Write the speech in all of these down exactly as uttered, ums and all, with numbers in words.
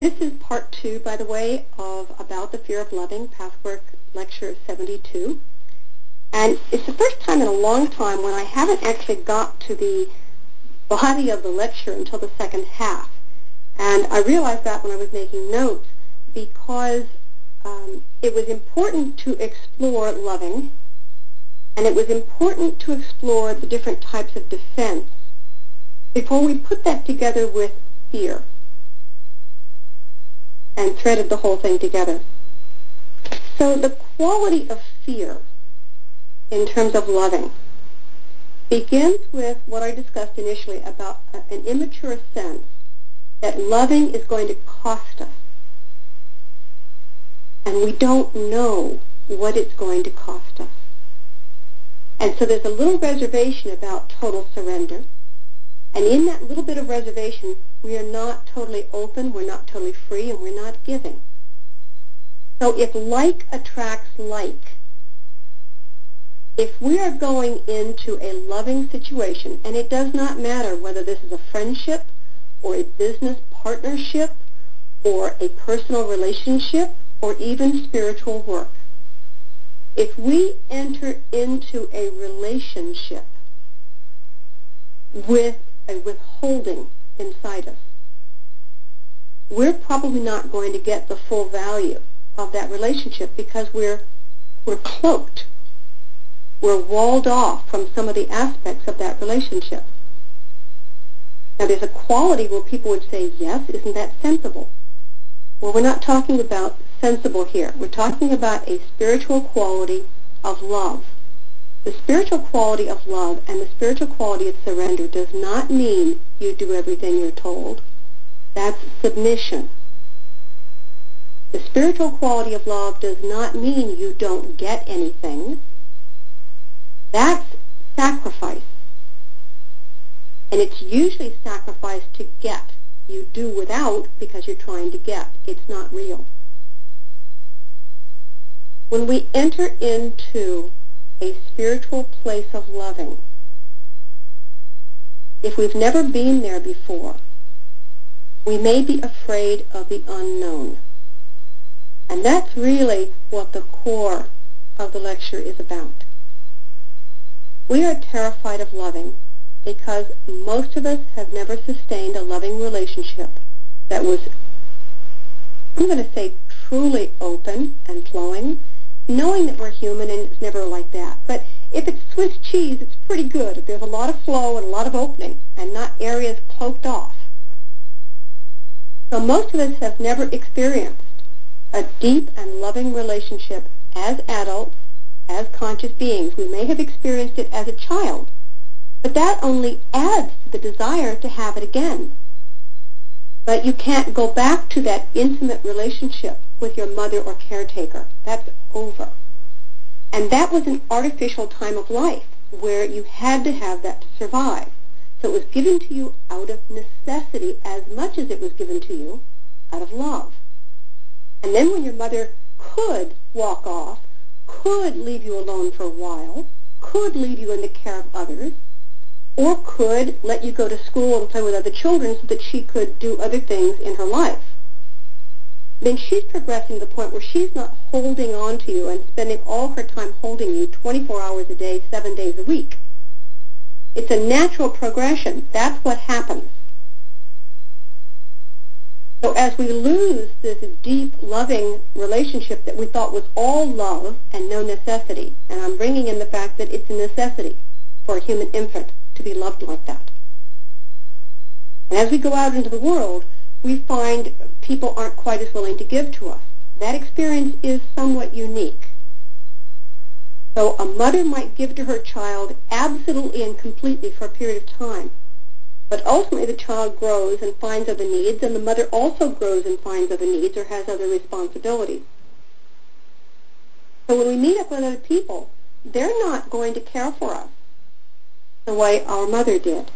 This is part two, by the way, of About the Fear of Loving, Pathwork Lecture seventy-two. And it's the first time in a long time when I haven't actually got to the body of the lecture until the second half. And I realized that when I was making notes because um, it was important to explore loving, and it was important to explore the different types of defense before we put that together with fear and threaded the whole thing together. So the quality of fear in terms of loving begins with what I discussed initially about an immature sense that loving is going to cost us. And we don't know what it's going to cost us. And so there's a little reservation about total surrender. And in that little bit of reservation, we are not totally open, we're not totally free, and we're not giving. So if like attracts like, if we are going into a loving situation, and it does not matter whether this is a friendship or a business partnership or a personal relationship or even spiritual work, if we enter into a relationship with a withholding inside us, we're probably not going to get the full value of that relationship because we're we're cloaked. We're walled off from some of the aspects of that relationship. Now, there's a quality where people would say, yes, isn't that sensible? Well, we're not talking about sensible here. We're talking about a spiritual quality of love. The spiritual quality of love and the spiritual quality of surrender does not mean you do everything you're told. That's submission. The spiritual quality of love does not mean you don't get anything. That's sacrifice. And it's usually sacrifice to get. You do without because you're trying to get. It's not real. When we enter into a spiritual place of loving, if we've never been there before, we may be afraid of the unknown. And that's really what the core of the lecture is about. We are terrified of loving because most of us have never sustained a loving relationship that was, I'm going to say, truly open and flowing, knowing that we're human and it's never like that. But if it's Swiss cheese, it's pretty good. If there's a lot of flow and a lot of opening and not areas cloaked off. So most of us have never experienced a deep and loving relationship as adults, as conscious beings. We may have experienced it as a child, but that only adds to the desire to have it again. But you can't go back to that intimate relationship with your mother or caretaker. That's over. And that was an artificial time of life where you had to have that to survive. So it was given to you out of necessity as much as it was given to you out of love. And then when your mother could walk off, could leave you alone for a while, could leave you in the care of others, or could let you go to school and play with other children so that she could do other things in her life, then she's progressing to the point where she's not holding on to you and spending all her time holding you twenty-four hours a day, seven days a week. It's a natural progression. That's what happens. So as we lose this deep, loving relationship that we thought was all love and no necessity, and I'm bringing in the fact that it's a necessity for a human infant to be loved like that. And as we go out into the world, we find people aren't quite as willing to give to us. That experience is somewhat unique. So a mother might give to her child absolutely and completely for a period of time. But ultimately the child grows and finds other needs, and the mother also grows and finds other needs or has other responsibilities. So when we meet up with other people, they're not going to care for us the way our mother did.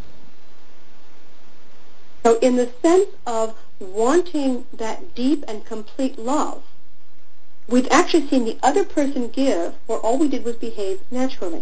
So in the sense of wanting that deep and complete love, we've actually seen the other person give where all we did was behave naturally.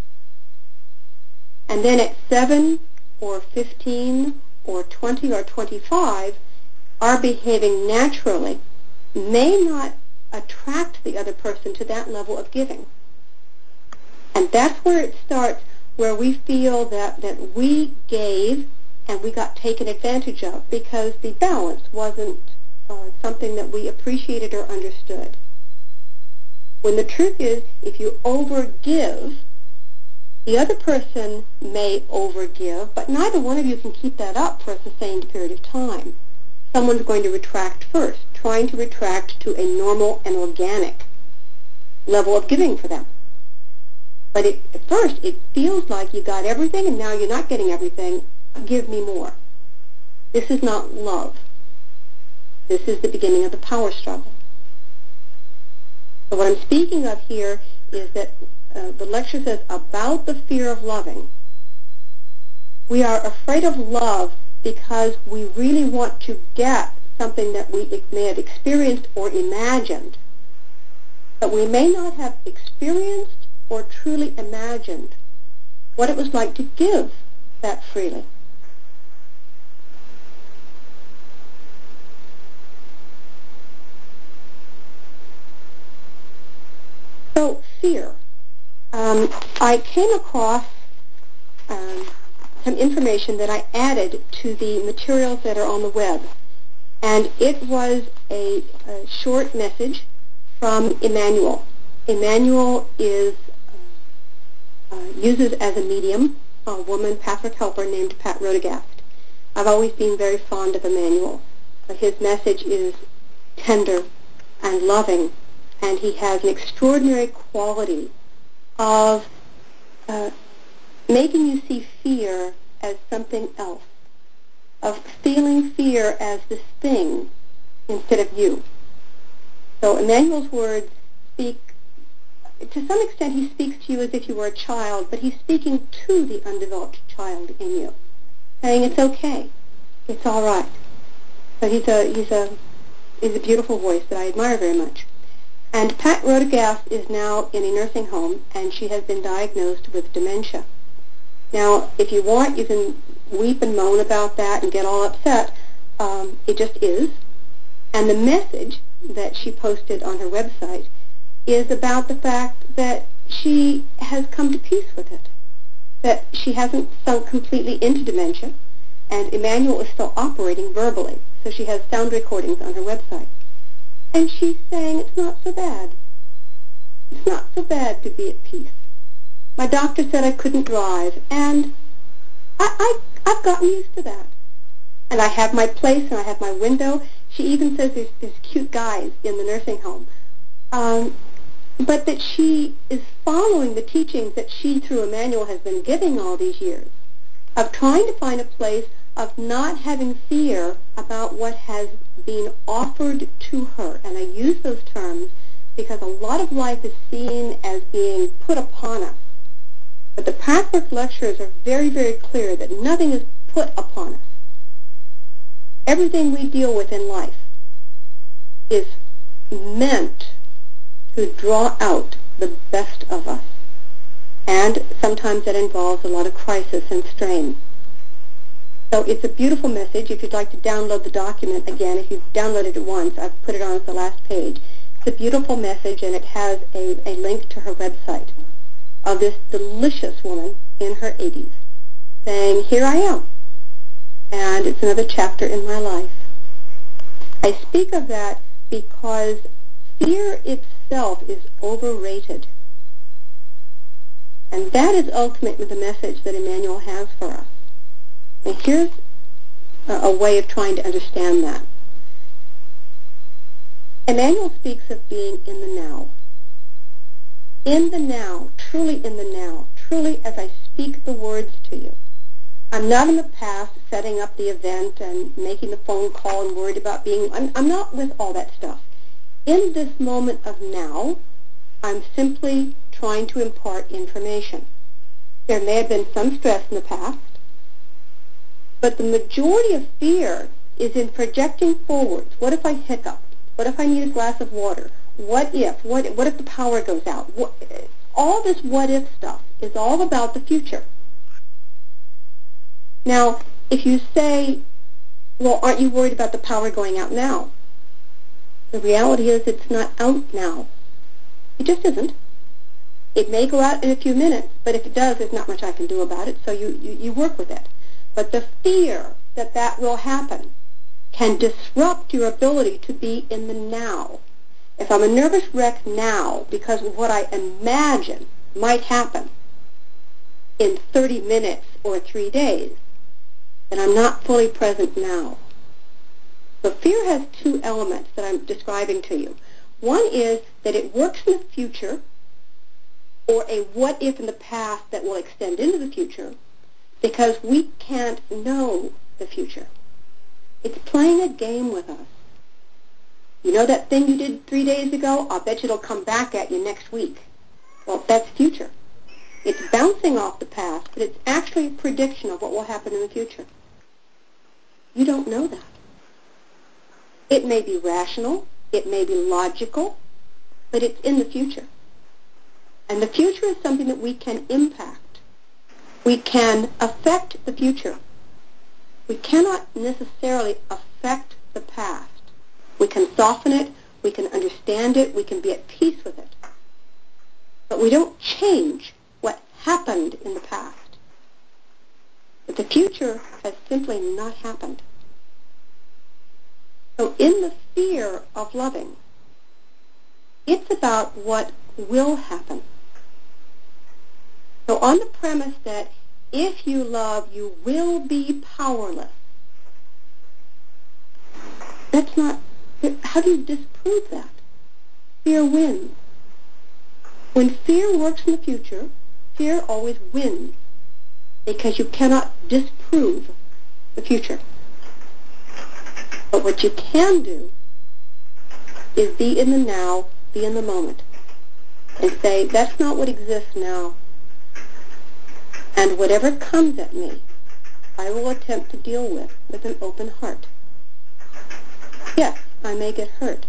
And then at seven or fifteen or twenty or twenty-five, are behaving naturally may not attract the other person to that level of giving. And that's where it starts, where we feel that, that we gave and we got taken advantage of because the balance wasn't uh, something that we appreciated or understood. When the truth is, if you overgive, the other person may overgive, but neither one of you can keep that up for a sustained period of time. Someone's going to retract first, trying to retract to a normal and organic level of giving for them. But it, at first, it feels like you got everything and now you're not getting everything. Give me more. This is not love. This is the beginning of the power struggle. So what I'm speaking of here is that uh, the lecture says about the fear of loving. We are afraid of love because we really want to get something that we may have experienced or imagined, but we may not have experienced or truly imagined what it was like to give that freely. So fear. Um, I came across um, some information that I added to the materials that are on the web. And it was a, a short message from Emmanuel. Emmanuel is uh, uh, uses as a medium a woman, Catholic helper named Pat Rodegast. I've always been very fond of Emmanuel. Uh, his message is tender and loving, and he has an extraordinary quality of uh, making you see fear as something else, of feeling fear as this thing instead of you. So Emmanuel's words speak, to some extent he speaks to you as if you were a child, but he's speaking to the undeveloped child in you, saying it's okay, it's all right. So he's a, he's a, he's a beautiful voice that I admire very much. And Pat Rodegast is now in a nursing home, and she has been diagnosed with dementia. Now, if you want, you can weep and moan about that and get all upset. Um, it just is. And the message that she posted on her website is about the fact that she has come to peace with it, that she hasn't sunk completely into dementia, and Emmanuel is still operating verbally. So she has sound recordings on her website. And she's saying it's not so bad. It's not so bad to be at peace. My doctor said I couldn't drive, and I, I, I've gotten used to that. And I have my place, and I have my window. She even says there's, there's cute guys in the nursing home. Um, but that she is following the teachings that she, through Emmanuel, has been giving all these years, of trying to find a place of not having fear about what has been offered to her. And I use those terms because a lot of life is seen as being put upon us. But the Pathwork lectures are very, very clear that nothing is put upon us. Everything we deal with in life is meant to draw out the best of us. And sometimes that involves a lot of crisis and strain. So it's a beautiful message. If you'd like to download the document, again, if you've downloaded it once, I've put it on as the last page. It's a beautiful message, and it has a, a link to her website of this delicious woman in her eighties saying, here I am, and it's another chapter in my life. I speak of that because fear itself is overrated. And that is ultimately the message that Emmanuel has for us. And here's a, a way of trying to understand that. Emmanuel speaks of being in the now. In the now, truly in the now, truly as I speak the words to you. I'm not in the past setting up the event and making the phone call and worried about being, I'm, I'm not with all that stuff. In this moment of now, I'm simply trying to impart information. There may have been some stress in the past, but the majority of fear is in projecting forwards. What if I hiccup? What if I need a glass of water? What if? What, what if the power goes out? What, all this what if stuff is all about the future. Now, if you say, Well, aren't you worried about the power going out now? The reality is it's not out now. It just isn't. It may go out in a few minutes, but if it does, there's not much I can do about it, so you, you, you work with it. But the fear that that will happen can disrupt your ability to be in the now. If I'm a nervous wreck now because of what I imagine might happen in thirty minutes or three days, then I'm not fully present now. So fear has two elements that I'm describing to you. One is that it works in the future, or a what if in the past that will extend into the future, because we can't know the future. It's playing a game with us. You know that thing you did three days ago? I'll bet you it'll come back at you next week. Well, that's future. It's bouncing off the past, but it's actually a prediction of what will happen in the future. You don't know that. It may be rational, it may be logical, but it's in the future. And the future is something that we can impact. We can affect the future. We cannot necessarily affect the past. We can soften it, we can understand it, we can be at peace with it. But we don't change what happened in the past. But the future has simply not happened. So in the fear of loving, it's about what will happen. So on the premise that if you love, you will be powerless, that's not, how do you disprove that? Fear wins. When fear works in the future, fear always wins because you cannot disprove the future. But what you can do is be in the now, be in the moment, and say, that's not what exists now. And whatever comes at me, I will attempt to deal with with an open heart. Yes, I may get hurt,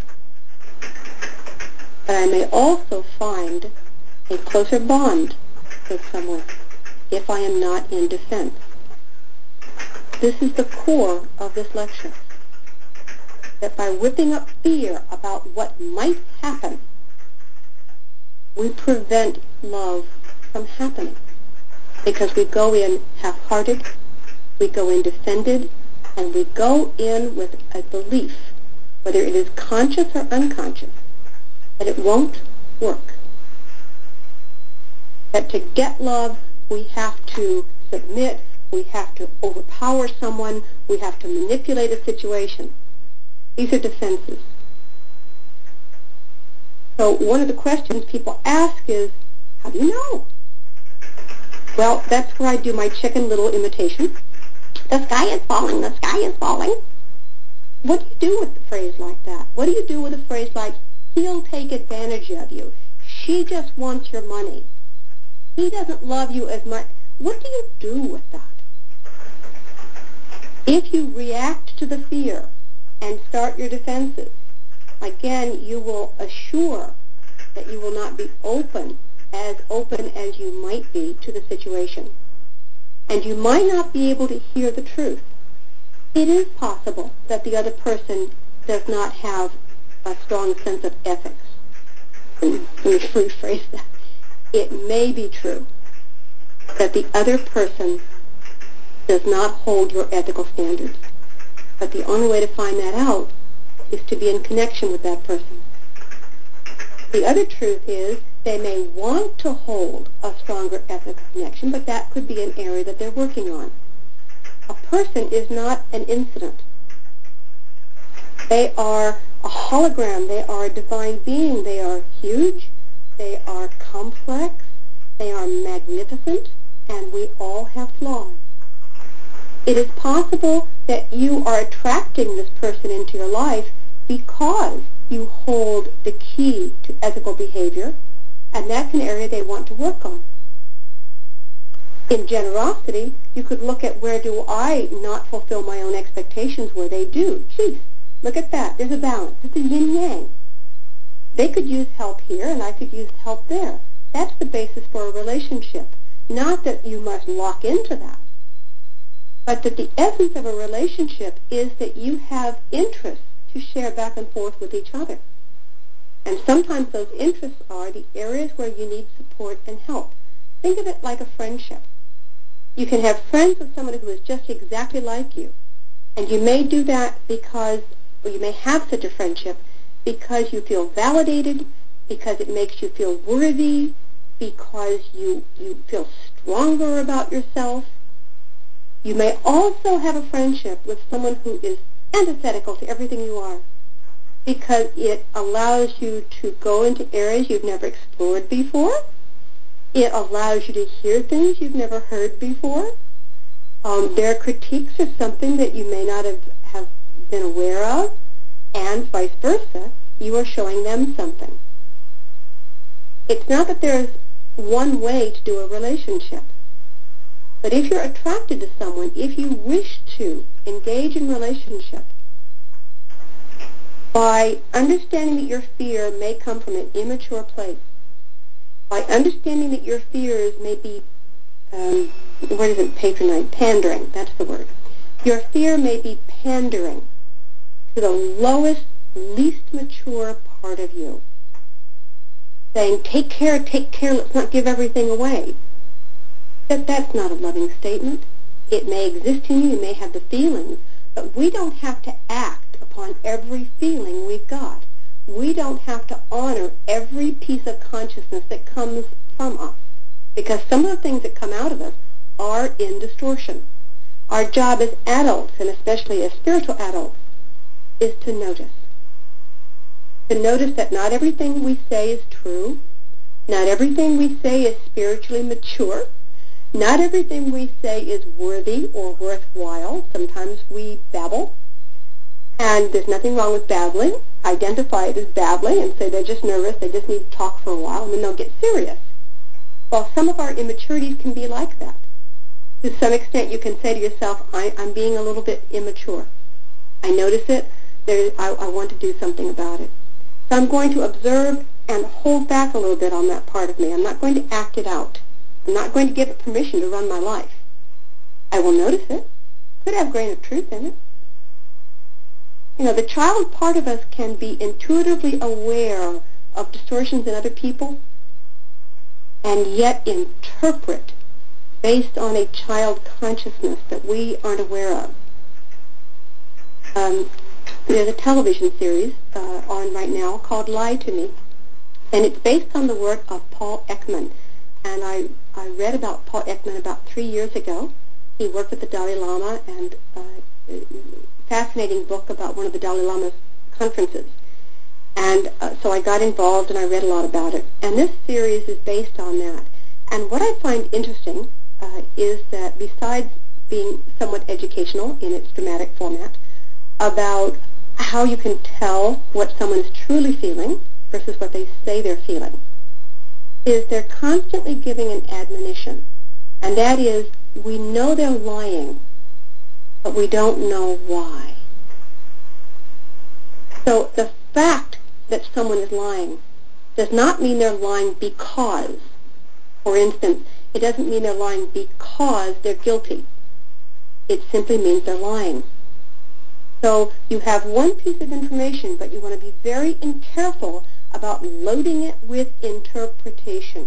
but I may also find a closer bond with someone if I am not in defense. This is the core of this lecture, that by whipping up fear about what might happen, we prevent love from happening. Because we go in half-hearted, we go in defended, and we go in with a belief, whether it is conscious or unconscious, that it won't work. That to get love, we have to submit, we have to overpower someone, we have to manipulate a situation. These are defenses. So one of the questions people ask is, how do you know? Well, that's where I do my Chicken Little imitation. The sky is falling, the sky is falling. What do you do with a phrase like that? What do you do with a phrase like, he'll take advantage of you, she just wants your money, he doesn't love you as much? What do you do with that? If you react to the fear and start your defenses, again, you will assure that you will not be open, as open as you might be to the situation. And you might not be able to hear the truth. It is possible that the other person does not have a strong sense of ethics. Let me rephrase that. It may be true that the other person does not hold your ethical standards. But the only way to find that out is to be in connection with that person. The other truth is they may want to hold a stronger ethical connection, but that could be an area that they're working on. A person is not an incident. They are a hologram. They are a divine being. They are huge. They are complex. They are magnificent. And we all have flaws. It is possible that you are attracting this person into your life because you hold the key to ethical behavior, and that's an area they want to work on. In generosity, you could look at, where do I not fulfill my own expectations where they do? Geez, look at that. There's a balance. It's a yin-yang. They could use help here, and I could use help there. That's the basis for a relationship. Not that you must lock into that. but that the essence of a relationship is that you have interests to share back and forth with each other. And sometimes those interests are the areas where you need support and help. Think of it like a friendship. You can have friends with someone who is just exactly like you. And you may do that because, or you may have such a friendship because you feel validated, because it makes you feel worthy, because you, you feel stronger about yourself. You may also have a friendship with someone who is antithetical to everything you are, because it allows you to go into areas you've never explored before. It allows you to hear things you've never heard before. Um, their critiques are something that you may not have, have been aware of, and vice versa. You are showing them something. It's not that there's one way to do a relationship. But if you're attracted to someone, if you wish to engage in relationship, by understanding that your fear may come from an immature place, by understanding that your fears may be, um, what is it, patronizing, pandering, that's the word. Your fear may be pandering to the lowest, least mature part of you, saying, take care, take care, let's not give everything away. That that's not a loving statement. It may exist in you, you may have the feelings, but we don't have to act upon every feeling we've got. We don't have to honor every piece of consciousness that comes from us, because some of the things that come out of us are in distortion. Our job as adults, and especially as spiritual adults, is to notice. To notice that not everything we say is true, not everything we say is spiritually mature, not everything we say is worthy or worthwhile. Sometimes we babble, and there's nothing wrong with babbling. Identify it as babbling and say they're just nervous, they just need to talk for a while, and then they'll get serious. Well, some of our immaturities can be like that. To some extent, you can say to yourself, I, I'm being a little bit immature. I notice it. There, I, I want to do something about it. So I'm going to observe and hold back a little bit on that part of me. I'm not going to act it out. I'm not going to give it permission to run my life. I will notice it. Could have a grain of truth in it. You know, the child part of us can be intuitively aware of distortions in other people and yet interpret based on a child consciousness that we aren't aware of. Um, there's a television series uh, on right now called Lie to Me, and it's based on the work of Paul Ekman. And I, I read about Paul Ekman about three years ago. He worked with the Dalai Lama, and uh, fascinating book about one of the Dalai Lama's conferences. And uh, so I got involved and I read a lot about it. And this series is based on that. And what I find interesting uh, is that besides being somewhat educational in its dramatic format, about how you can tell what someone is truly feeling versus what they say they're feeling, is they're constantly giving an admonition. And that is, we know they're lying, but we don't know why. So the fact that someone is lying does not mean they're lying because, for instance, it doesn't mean they're lying because they're guilty. It simply means they're lying. So you have one piece of information, but you want to be very careful about loading it with interpretation.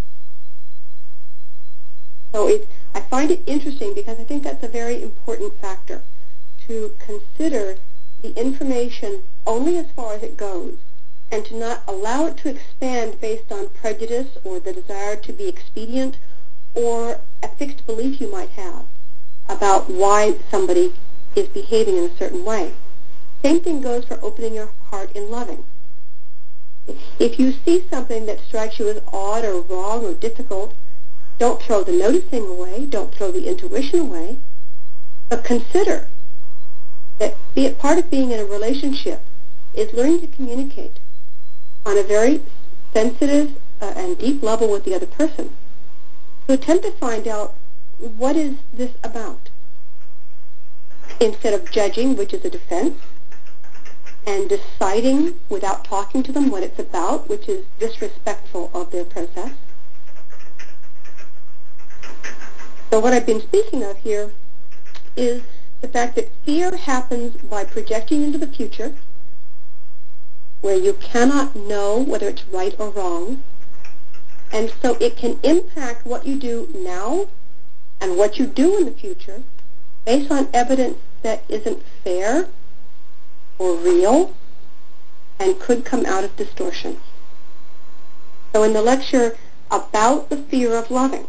So it, I find it interesting because I think that's a very important factor, to consider the information only as far as it goes and to not allow it to expand based on prejudice or the desire to be expedient or a fixed belief you might have about why somebody is behaving in a certain way. Same thing goes for opening your heart in loving. If you see something that strikes you as odd or wrong or difficult, don't throw the noticing away, don't throw the intuition away, but consider that be it part of being in a relationship is learning to communicate on a very sensitive uh, and deep level with the other person, to attempt to find out what is this about, instead of judging, which is a defense, and deciding without talking to them what it's about, which is disrespectful of their process. So what I've been speaking of here is the fact that fear happens by projecting into the future, where you cannot know whether it's right or wrong. And so it can impact what you do now and what you do in the future based on evidence that isn't fair or real and could come out of distortion. So in the lecture about the fear of loving,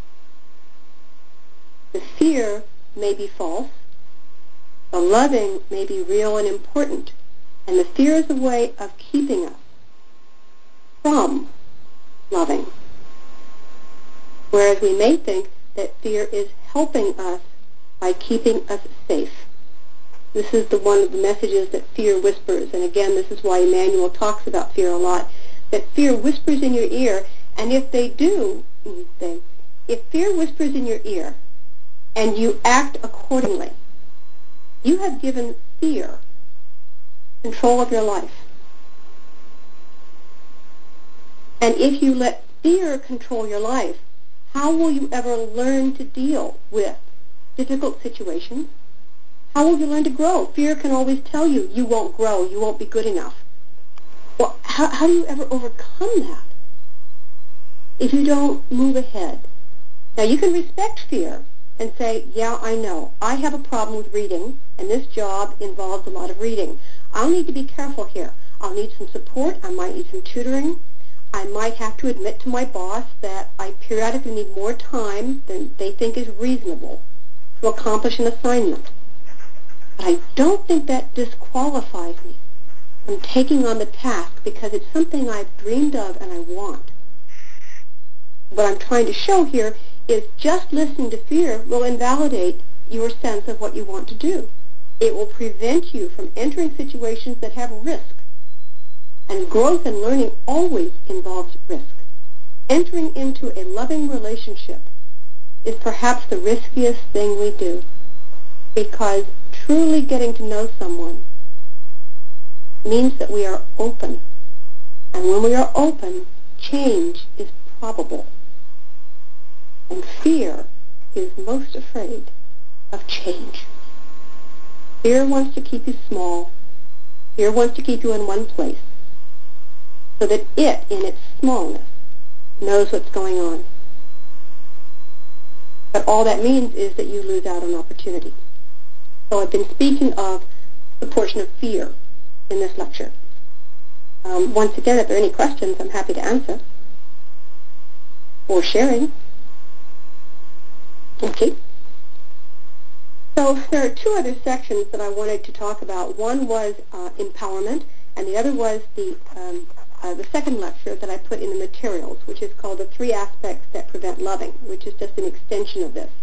the fear may be false, the loving may be real and important, and the fear is a way of keeping us from loving. Whereas we may think that fear is helping us by keeping us safe. This is the one of the messages that fear whispers, and again, this is why Emmanuel talks about fear a lot, that fear whispers in your ear, and if they do, they, if fear whispers in your ear and you act accordingly, you have given fear control of your life. And if you let fear control your life, how will you ever learn to deal with difficult situations? How will you learn to grow? Fear can always tell you, you won't grow, you won't be good enough. Well, how, how do you ever overcome that if you don't move ahead? Now, you can respect fear and say, yeah, I know. I have a problem with reading, and this job involves a lot of reading. I'll need to be careful here. I'll need some support. I might need some tutoring. I might have to admit to my boss that I periodically need more time than they think is reasonable to accomplish an assignment. But I don't think that disqualifies me from taking on the task because it's something I've dreamed of and I want. What I'm trying to show here is just listening to fear will invalidate your sense of what you want to do. It will prevent you from entering situations that have risk. And growth and learning always involves risk. Entering into a loving relationship is perhaps the riskiest thing we do, because truly getting to know someone means that we are open. And when we are open, change is probable. And fear is most afraid of change. Fear wants to keep you small. Fear wants to keep you in one place so that it, in its smallness, knows what's going on. But all that means is that you lose out on opportunity. So I've been speaking of the portion of fear in this lecture. Um, once again, if there are any questions, I'm happy to answer. Or sharing. Okay. So there are two other sections that I wanted to talk about. One was uh, empowerment, and the other was the um, uh, the second lecture that I put in the materials, which is called The Three Aspects That Prevent Loving, which is just an extension of this.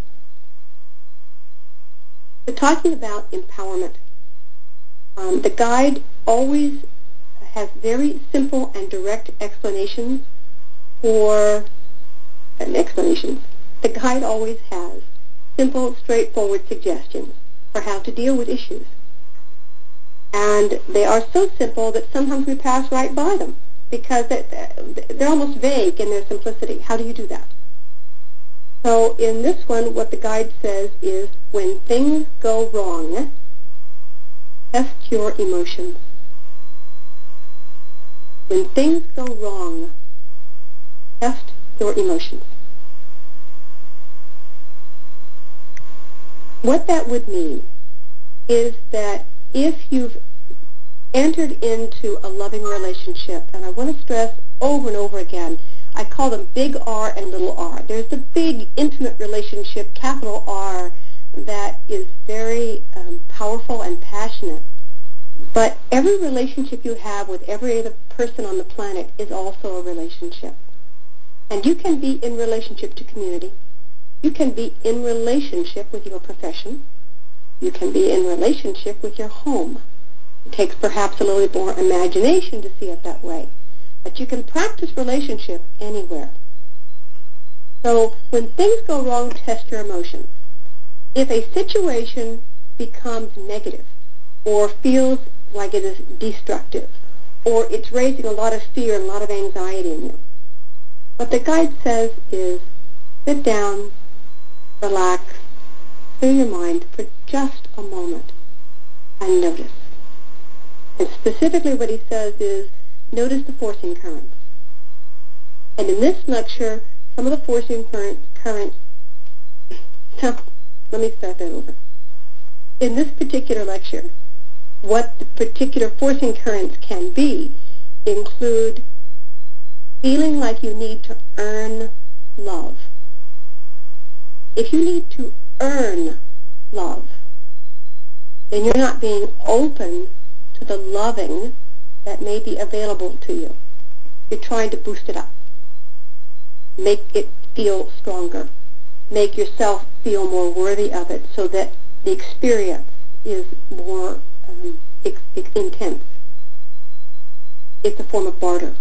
So talking about empowerment, um, the guide always has very simple and direct explanations for uh, explanations. The guide always has simple, straightforward suggestions for how to deal with issues. And they are so simple that sometimes we pass right by them because they're almost vague in their simplicity. How do you do that? So in this one, what the guide says is, when things go wrong, test your emotions. When things go wrong, test your emotions. What that would mean is that if you've entered into a loving relationship, and I want to stress over and over again, I call them big R and little r. There's the big intimate relationship, capital R, that is very um, powerful and passionate. But every relationship you have with every other person on the planet is also a relationship. And you can be in relationship to community. You can be in relationship with your profession. You can be in relationship with your home. It takes perhaps a little bit more imagination to see it that way. But you can practice relationship anywhere. So when things go wrong, test your emotions. If a situation becomes negative or feels like it is destructive or it's raising a lot of fear and a lot of anxiety in you, what the guide says is sit down, relax, clear your mind for just a moment and notice. And specifically what he says is, notice the forcing currents. And in this lecture, some of the forcing current, currents, let me start that over. In this particular lecture, what the particular forcing currents can be include feeling like you need to earn love. If you need to earn love, then you're not being open to the loving that may be available to you. You're trying to boost it up, make it feel stronger, make yourself feel more worthy of it so that the experience is more um, ex- ex- intense. It's a form of barter.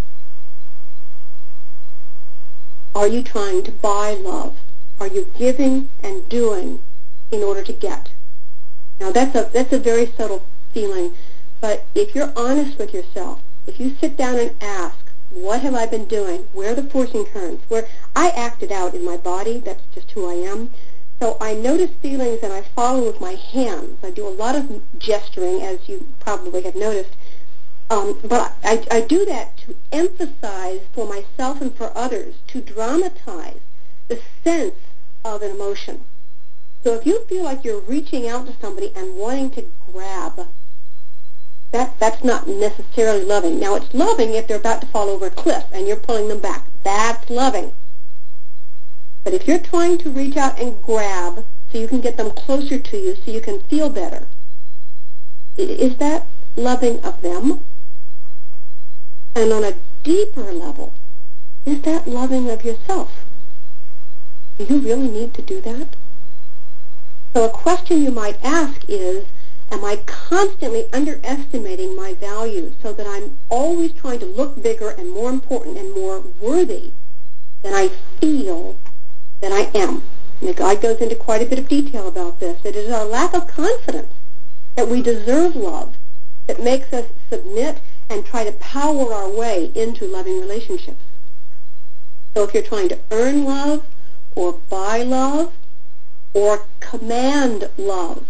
Are you trying to buy love? Are you giving and doing in order to get? Now that's a that's a very subtle feeling, but if you're honest with yourself, if you sit down and ask, what have I been doing? Where are the forcing currents? Where I acted out in my body, that's just who I am. So I notice feelings and I follow with my hands. I do a lot of gesturing, as you probably have noticed. Um, but I, I do that to emphasize for myself and for others, to dramatize the sense of an emotion. So if you feel like you're reaching out to somebody and wanting to grab, that, that's not necessarily loving. Now, it's loving if they're about to fall over a cliff and you're pulling them back. That's loving. But if you're trying to reach out and grab so you can get them closer to you so you can feel better, is that loving of them? And on a deeper level, is that loving of yourself? Do you really need to do that? So a question you might ask is, am I constantly underestimating my value so that I'm always trying to look bigger and more important and more worthy than I feel that I am? And the guide goes into quite a bit of detail about this. It is our lack of confidence that we deserve love that makes us submit and try to power our way into loving relationships. So if you're trying to earn love or buy love or command love,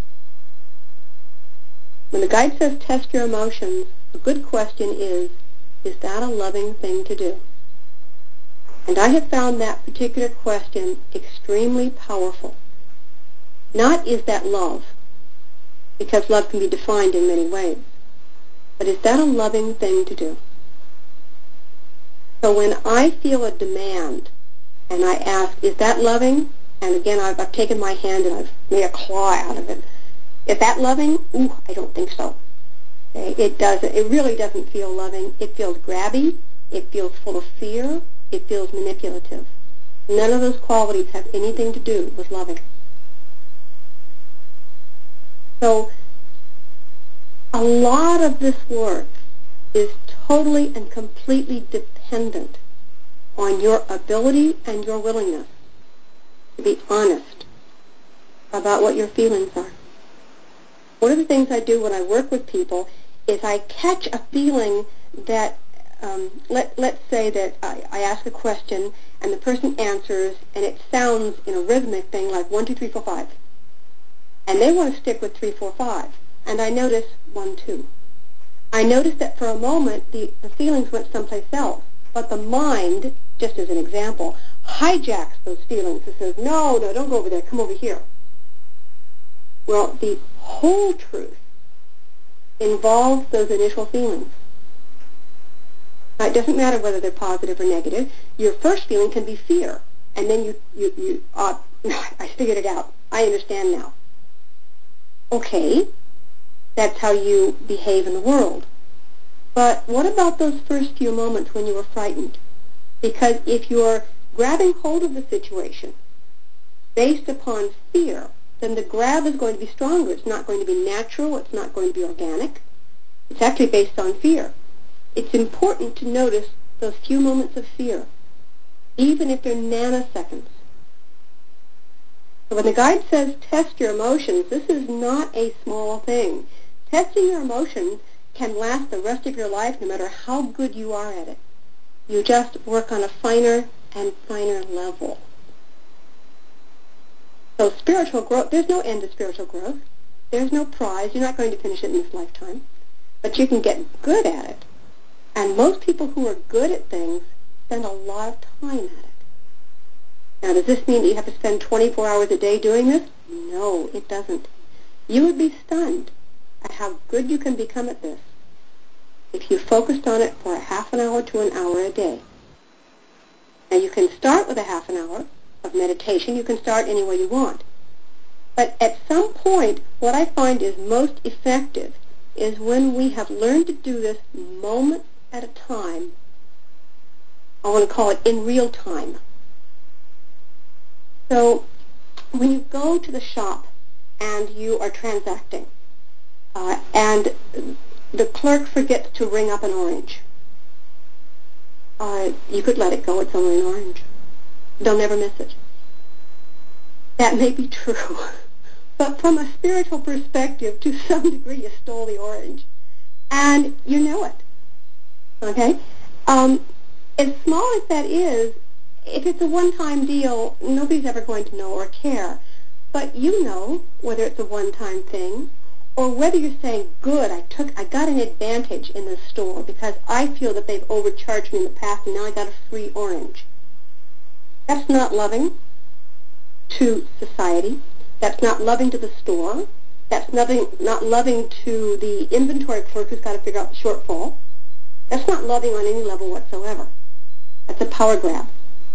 when the guide says test your emotions, a good question is, is that a loving thing to do? And I have found that particular question extremely powerful. Not is that love, because love can be defined in many ways, but is that a loving thing to do? So when I feel a demand and I ask, is that loving? And again, I've, I've taken my hand and I've made a claw out of it. Is that loving? Ooh, I don't think so. Okay? It doesn't. It really doesn't feel loving. It feels grabby. It feels full of fear. It feels manipulative. None of those qualities have anything to do with loving. So a lot of this work is totally and completely dependent on your ability and your willingness to be honest about what your feelings are. One of the things I do when I work with people is I catch a feeling that, um, let, let's say that I, I ask a question and the person answers and it sounds in a rhythmic thing like one, two, three, four, five. And they want to stick with three, four, five. And I notice one, two. I notice that for a moment the, the feelings went someplace else, but the mind, just as an example, hijacks those feelings and says, no, no, don't go over there, come over here. Well, the whole truth involves those initial feelings. Now, it doesn't matter whether they're positive or negative. Your first feeling can be fear, and then you, you, you uh, I figured it out. I understand now. Okay, that's how you behave in the world. But what about those first few moments when you were frightened? Because if you're grabbing hold of the situation based upon fear, then the grab is going to be stronger. It's not going to be natural. It's not going to be organic. It's actually based on fear. It's important to notice those few moments of fear, even if they're nanoseconds. So when the guide says test your emotions, this is not a small thing. Testing your emotions can last the rest of your life no matter how good you are at it. You just work on a finer and finer level. So spiritual growth, there's no end to spiritual growth. There's no prize. You're not going to finish it in this lifetime. But you can get good at it. And most people who are good at things spend a lot of time at it. Now, does this mean that you have to spend twenty-four hours a day doing this? No, it doesn't. You would be stunned at how good you can become at this if you focused on it for a half an hour to an hour a day. Now, you can start with a half an hour of meditation. You can start any way you want. But at some point, what I find is most effective is when we have learned to do this moment at a time. I want to call it in real time. So when you go to the shop and you are transacting, uh, and the clerk forgets to ring up an orange, uh, you could let it go. It's only an orange. They'll never miss it. That may be true. But from a spiritual perspective, to some degree, you stole the orange. And you know it. Okay? Um, as small as that is, if it's a one-time deal, nobody's ever going to know or care. But you know whether it's a one-time thing or whether you're saying, good, I took, I got an advantage in this store because I feel that they've overcharged me in the past and now I got a free orange. That's not loving to society. That's not loving to the store. That's nothing, not loving to the inventory clerk who's got to figure out the shortfall. That's not loving on any level whatsoever. That's a power grab.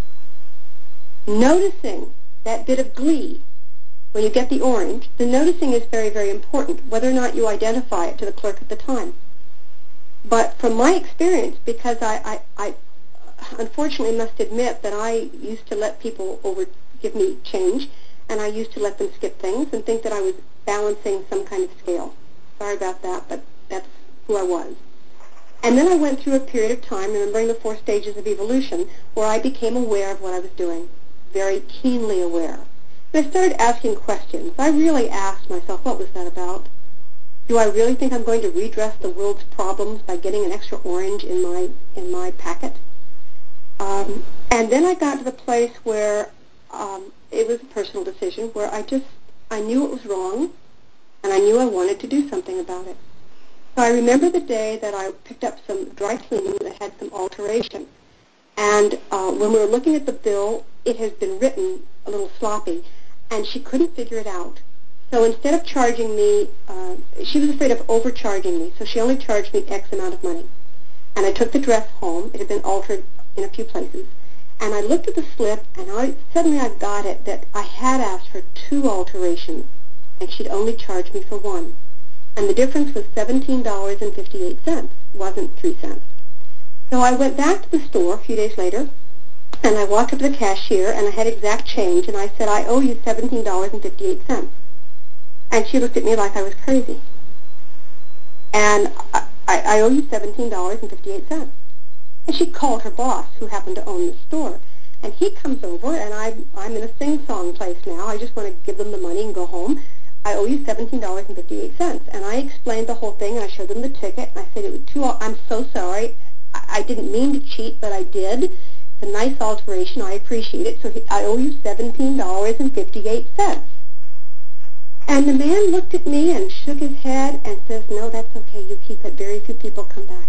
Noticing that bit of glee when you get the orange, the noticing is very, very important, whether or not you identify it to the clerk at the time. But from my experience, because I, I, I unfortunately must admit that I used to let people over give me change, and I used to let them skip things and think that I was balancing some kind of scale. Sorry about that, but that's who I was. And then I went through a period of time, remembering the four stages of evolution, where I became aware of what I was doing, very keenly aware. And I started asking questions. I really asked myself, what was that about? Do I really think I'm going to redress the world's problems by getting an extra orange in my in my packet? Um, and then I got to the place where um, it was a personal decision, where I just, I knew it was wrong, and I knew I wanted to do something about it. So I remember the day that I picked up some dry cleaning that had some alteration. And uh, when we were looking at the bill, it had been written a little sloppy, and she couldn't figure it out. So instead of charging me, uh, she was afraid of overcharging me, so she only charged me X amount of money. And I took the dress home. It had been altered in a few places. And I looked at the slip, and I, suddenly I got it that I had asked for two alterations, and she'd only charged me for one. And the difference was seventeen dollars and fifty-eight cents, wasn't three cents. So I went back to the store a few days later, and I walked up to the cashier, and I had exact change, and I said, I owe you seventeen dollars and fifty-eight cents. And she looked at me like I was crazy. And I, I, I owe you seventeen dollars and fifty-eight cents. And she called her boss, who happened to own the store. And he comes over, and I, I'm in a sing-song place now. I just want to give them the money and go home. I owe you seventeen dollars and fifty-eight cents. And I explained the whole thing, and I showed them the ticket. And I said, it was too, I'm so sorry. I, I didn't mean to cheat, but I did. It's a nice alteration. I appreciate it. So he, I owe you seventeen dollars and fifty-eight cents. And the man looked at me and shook his head and says, no, that's okay. You keep it. Very few people come back.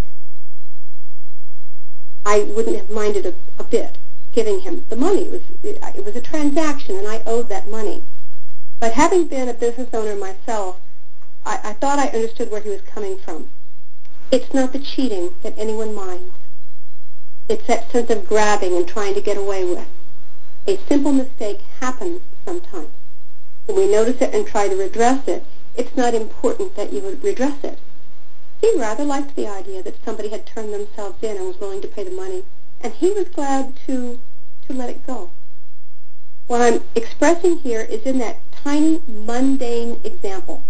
I wouldn't have minded a, a bit giving him the money. It was, it, it was a transaction, and I owed that money. But having been a business owner myself, I, I thought I understood where he was coming from. It's not the cheating that anyone minds. It's that sense of grabbing and trying to get away with. A simple mistake happens sometimes. When we notice it and try to redress it, it's not important that you would redress it. He rather liked the idea that somebody had turned themselves in and was willing to pay the money, and he was glad to, to let it go. What I'm expressing here is in that tiny, mundane example,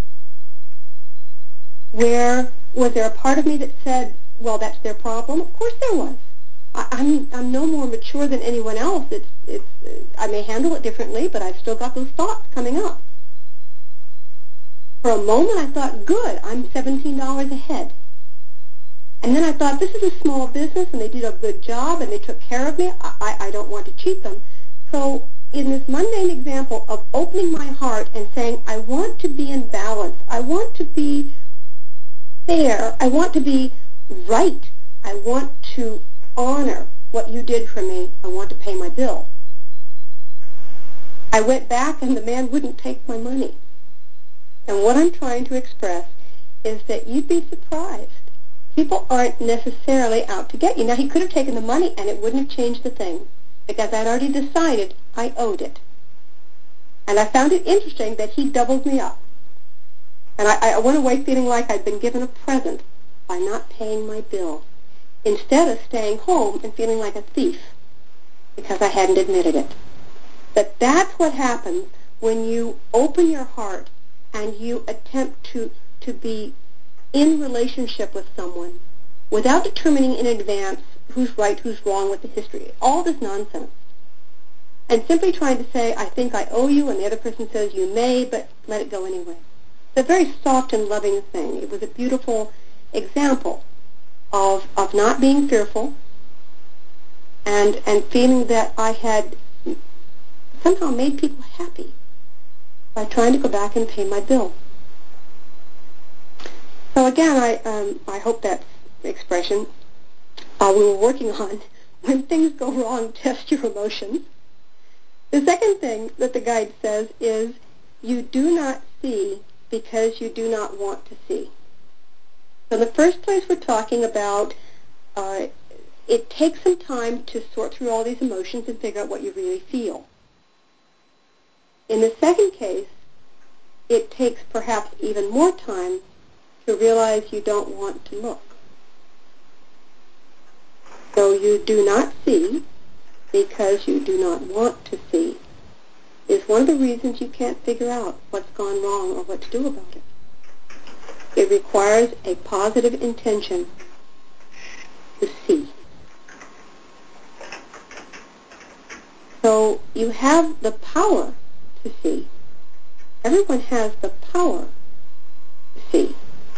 where was there a part of me that said, well, that's their problem? Of course there was. I, I'm, I'm no more mature than anyone else. It's, it's, I may handle it differently, but I've still got those thoughts coming up. For a moment, I thought, good, I'm seventeen dollars ahead. And then I thought, this is a small business, and they did a good job, and they took care of me. I, I don't want to cheat them. So in this mundane example of opening my heart and saying, I want to be in balance. I want to be fair. I want to be right. I want to honor what you did for me. I want to pay my bill. I went back and the man wouldn't take my money. And what I'm trying to express is that you'd be surprised. People aren't necessarily out to get you. Now, he could have taken the money and it wouldn't have changed a thing because I'd already decided I owed it. And I found it interesting that he doubled me up. And I, I went away feeling like I'd been given a present by not paying my bill, instead of staying home and feeling like a thief because I hadn't admitted it. But that's what happens when you open your heart and you attempt to, to be in relationship with someone without determining in advance who's right, who's wrong with the history. All this nonsense. And simply trying to say, I think I owe you, and the other person says, you may, but let it go anyway. It's a very soft and loving thing. It was a beautiful example of, of not being fearful and, and feeling that I had somehow made people happy by trying to go back and pay my bill. So again, I, um, I hope that expression uh, we were working on, when things go wrong, test your emotions. The second thing that the guide says is, you do not see because you do not want to see. So in the first place, we're talking about uh, it takes some time to sort through all these emotions and figure out what you really feel. In the second case, it takes perhaps even more time to realize you don't want to look. So you do not see because you do not want to see is one of the reasons you can't figure out what's gone wrong or what to do about it. It requires a positive intention to see. So you have the power to see. Everyone has the power to see.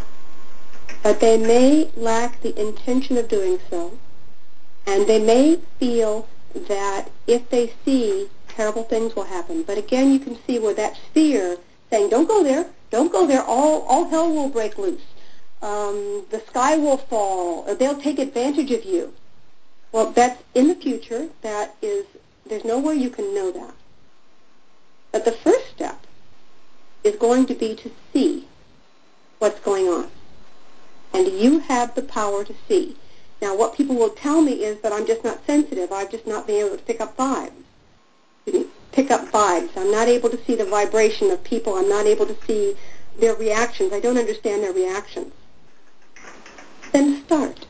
But they may lack the intention of doing so, and they may feel that if they see, terrible things will happen. But again, you can see where that fear saying, don't go there, don't go there, all, all hell will break loose. Um, the sky will fall, or they'll take advantage of you. Well, that's in the future. That is, there's no way you can know that. But the first step is going to be to see what's going on. And you have the power to see. Now, what people will tell me is that I'm just not sensitive. I've just not been able to pick up vibes. Pick up vibes. I'm not able to see the vibration of people. I'm not able to see their reactions. I don't understand their reactions. Then start.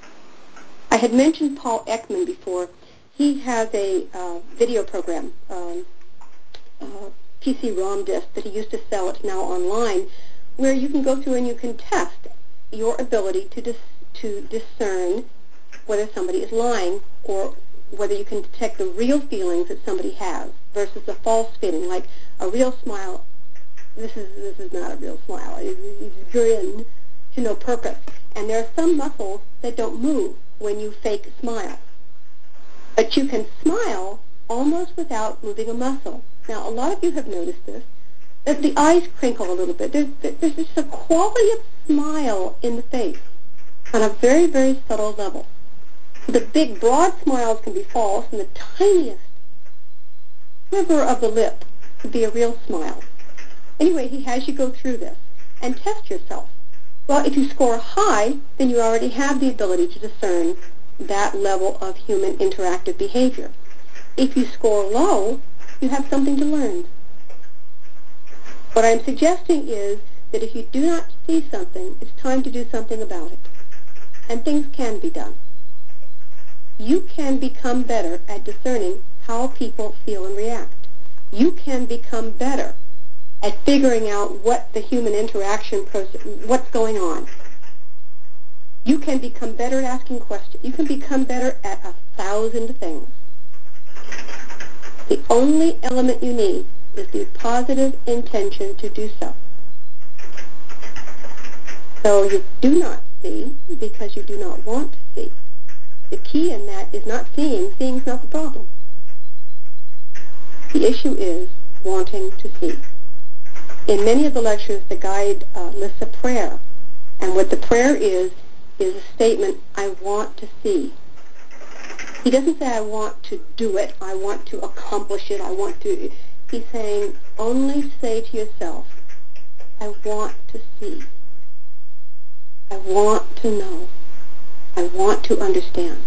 I had mentioned Paul Ekman before. He has a uh, video program, um, uh, P C ROM disc, that he used to sell. It's now online, where you can go through and you can test your ability to dis- to discern whether somebody is lying or whether you can detect the real feelings that somebody has versus a false feeling, like a real smile. This is this is not a real smile. It's a grin to no purpose. And there are some muscles that don't move when you fake smile. But you can smile almost without moving a muscle. Now, a lot of you have noticed this, that the eyes crinkle a little bit. There's, there's just a quality of smile in the face on a very, very subtle level. The big, broad smiles can be false, and the tiniest quiver of the lip could be a real smile. Anyway, he has you go through this and test yourself. Well, if you score high, then you already have the ability to discern that level of human interactive behavior. If you score low, you have something to learn. What I'm suggesting is that if you do not see something, it's time to do something about it. And things can be done. You can become better at discerning how people feel and react. You can become better at figuring out what the human interaction process, what's going on. You can become better at asking questions. You can become better at a thousand things. The only element you need is the positive intention to do so. So you do not see because you do not want to see. The key in that is not seeing. Seeing is not the problem. The issue is wanting to see. In many of the lectures, the guide uh, lists a prayer. And what the prayer is, is a statement, I want to see. He doesn't say, I want to do it, I want to accomplish it, I want to... He's saying, only say to yourself, I want to see. I want to know. I want to understand.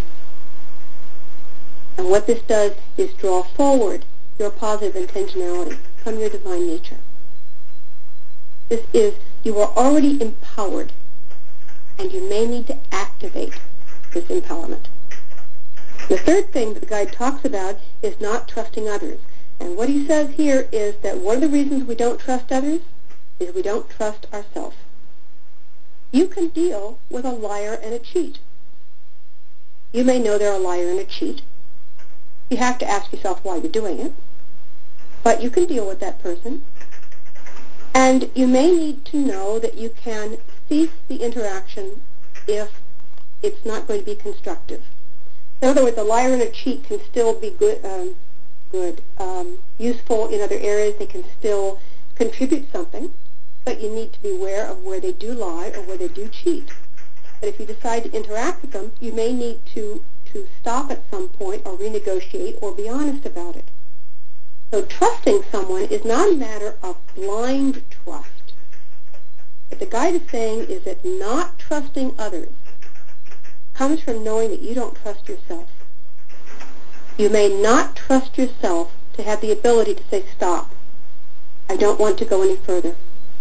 And what this does is draw forward your positive intentionality from your divine nature. This is, you are already empowered, and you may need to activate this empowerment. The third thing that the guide talks about is not trusting others. And what he says here is that one of the reasons we don't trust others is we don't trust ourselves. You can deal with a liar and a cheat. You may know they're a liar and a cheat. You have to ask yourself why you're doing it. But you can deal with that person. And you may need to know that you can cease the interaction if it's not going to be constructive. In other words, a liar and a cheat can still be good, um, good, um, useful in other areas. They can still contribute something, but you need to be aware of where they do lie or where they do cheat. But if you decide to interact with them, you may need to, to stop at some point or renegotiate or be honest about it. So trusting someone is not a matter of blind trust. What the guide is saying is that not trusting others comes from knowing that you don't trust yourself. You may not trust yourself to have the ability to say, stop. I don't want to go any further.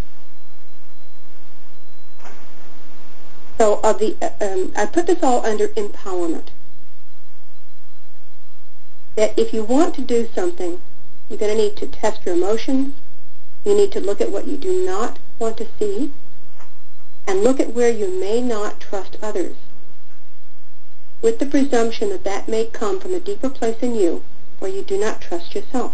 So of the, um, I put this all under empowerment. That if you want to do something, you're going to need to test your emotions. You need to look at what you do not want to see and look at where you may not trust others, with the presumption that that may come from a deeper place in you where you do not trust yourself.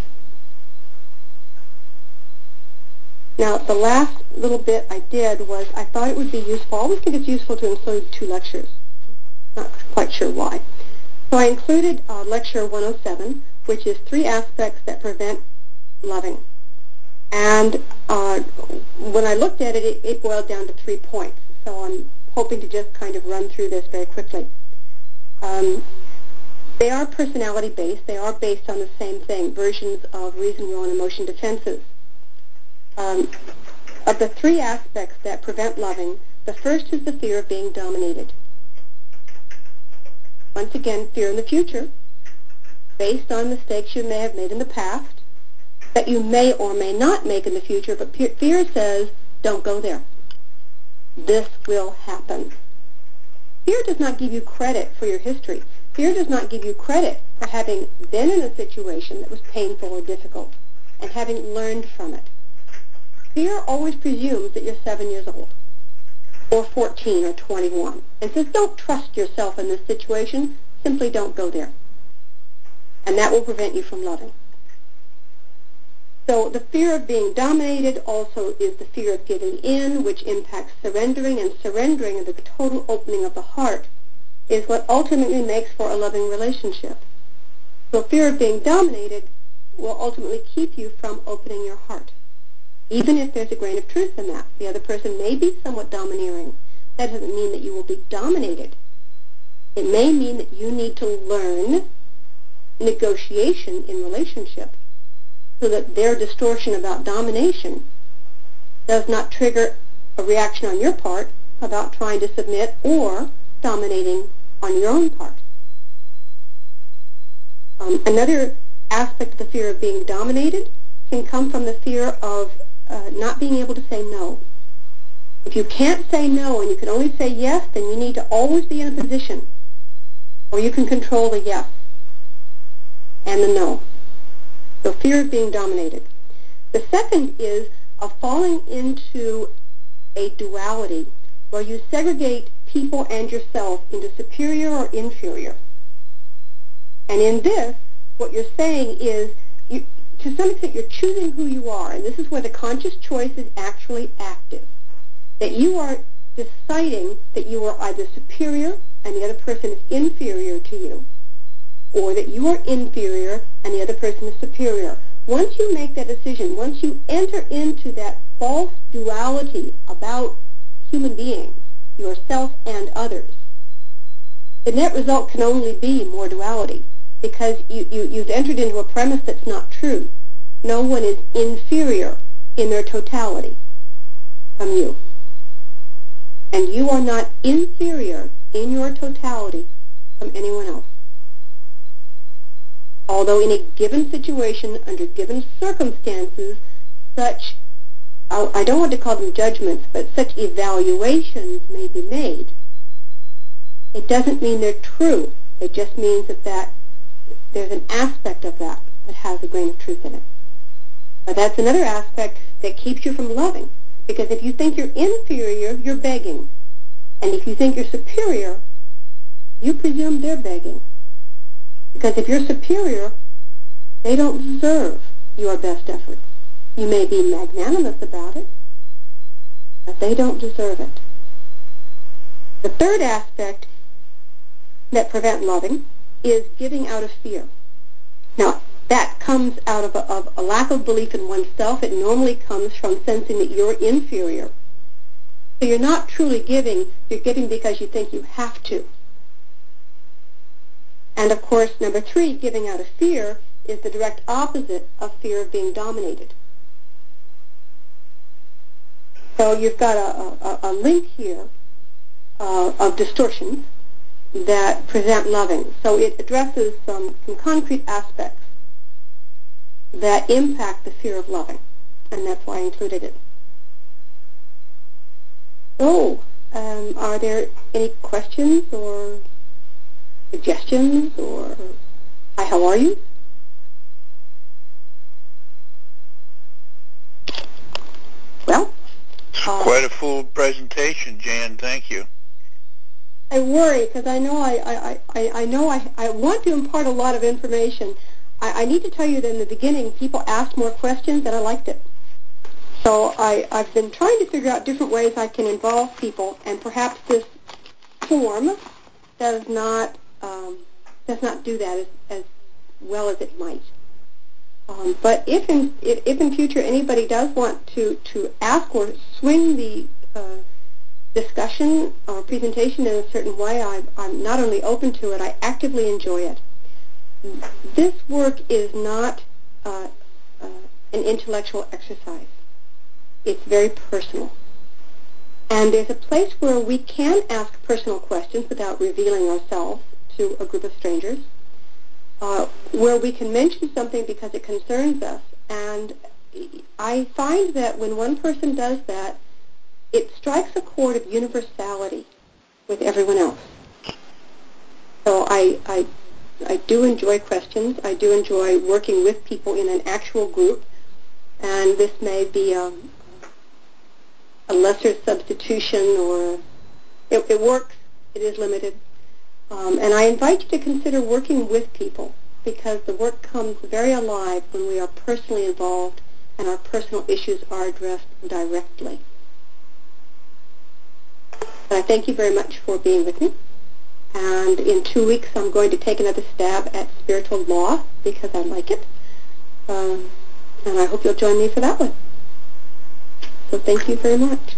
Now, the last little bit I did was I thought it would be useful. I always think it's useful to include two lectures. Not quite sure why. So I included uh, lecture one oh seven, which is three aspects that prevent loving. And uh, when I looked at it, it, it boiled down to three points. So I'm hoping to just kind of run through this very quickly. Um, they are personality-based. They are based on the same thing, versions of reason, will, and emotion defenses. Um, of the three aspects that prevent loving, the first is the fear of being dominated. Once again, fear in the future, based on mistakes you may have made in the past, that you may or may not make in the future, but fear says, don't go there. This will happen. Fear does not give you credit for your history. Fear does not give you credit for having been in a situation that was painful or difficult and having learned from it. Fear always presumes that you're seven years old or fourteen or twenty-one and says, don't trust yourself in this situation. Simply don't go there. And that will prevent you from loving. So the fear of being dominated also is the fear of giving in, which impacts surrendering, and surrendering, the total opening of the heart, is what ultimately makes for a loving relationship. So fear of being dominated will ultimately keep you from opening your heart, even if there's a grain of truth in that. The other person may be somewhat domineering. That doesn't mean that you will be dominated. It may mean that you need to learn negotiation in relationship so that their distortion about domination does not trigger a reaction on your part about trying to submit or dominating on your own part. Um, another aspect of the fear of being dominated can come from the fear of uh, not being able to say no. If you can't say no and you can only say yes, then you need to always be in a position where you can control the yes and the no. So fear of being dominated. The second is of falling into a duality where you segregate people and yourself into superior or inferior. And in this, what you're saying is, you, to some extent, you're choosing who you are, and this is where the conscious choice is actually active. That you are deciding that you are either superior and the other person is inferior to you, or that you are inferior and the other person is superior. once you make that decision, once you enter into that false duality about human beings, yourself and others, the net result can only be more duality because you, you, you've entered into a premise that's not true. No one is inferior in their totality from you. And you are not inferior in your totality from anyone else. Although in a given situation, under given circumstances, such, I don't want to call them judgments, but such evaluations may be made, it doesn't mean they're true. It just means that, that there's an aspect of that that has a grain of truth in it. But that's another aspect that keeps you from loving. Because if you think you're inferior, you're begging. And if you think you're superior, you presume they're begging. Because if you're superior, they don't deserve your best efforts. You may be magnanimous about it, but they don't deserve it. The third aspect that prevent loving is giving out of fear. Now, that comes out of a, of a lack of belief in oneself. It normally comes from sensing that you're inferior. So you're not truly giving. You're giving because you think you have to. And, of course, number three, giving out of fear, is the direct opposite of fear of being dominated. So you've got a, a, a link here uh, of distortions that present loving. So it addresses some, some concrete aspects that impact the fear of loving, and that's why I included it. So, um, are there any questions or suggestions or, hi, how are you? Well, uh, quite a full presentation, Jan. Thank you. I worry because I know I, I, I, I know I, I want to impart a lot of information. I, I need to tell you that in the beginning, people asked more questions and I liked it. So I, I've been trying to figure out different ways I can involve people, and perhaps this form does not um, does not do that as, as well as it might. Um, but if in if, if in future anybody does want to to ask or swing the uh, discussion or presentation in a certain way, I, I'm not only open to it, I actively enjoy it. This work is not uh, uh, an intellectual exercise. It's very personal. And there's a place where we can ask personal questions without revealing ourselves to a group of strangers, uh, where we can mention something because it concerns us. And I find that when one person does that, it strikes a chord of universality with everyone else. So I, I, I do enjoy questions. I do enjoy working with people in an actual group. And this may be a, a lesser substitution, or it, it works. It is limited. Um, and I invite you to consider working with people, because the work comes very alive when we are personally involved and our personal issues are addressed directly. But I thank you very much for being with me. And in two weeks, I'm going to take another stab at spiritual law because I like it. Um, and I hope you'll join me for that one. So thank you very much.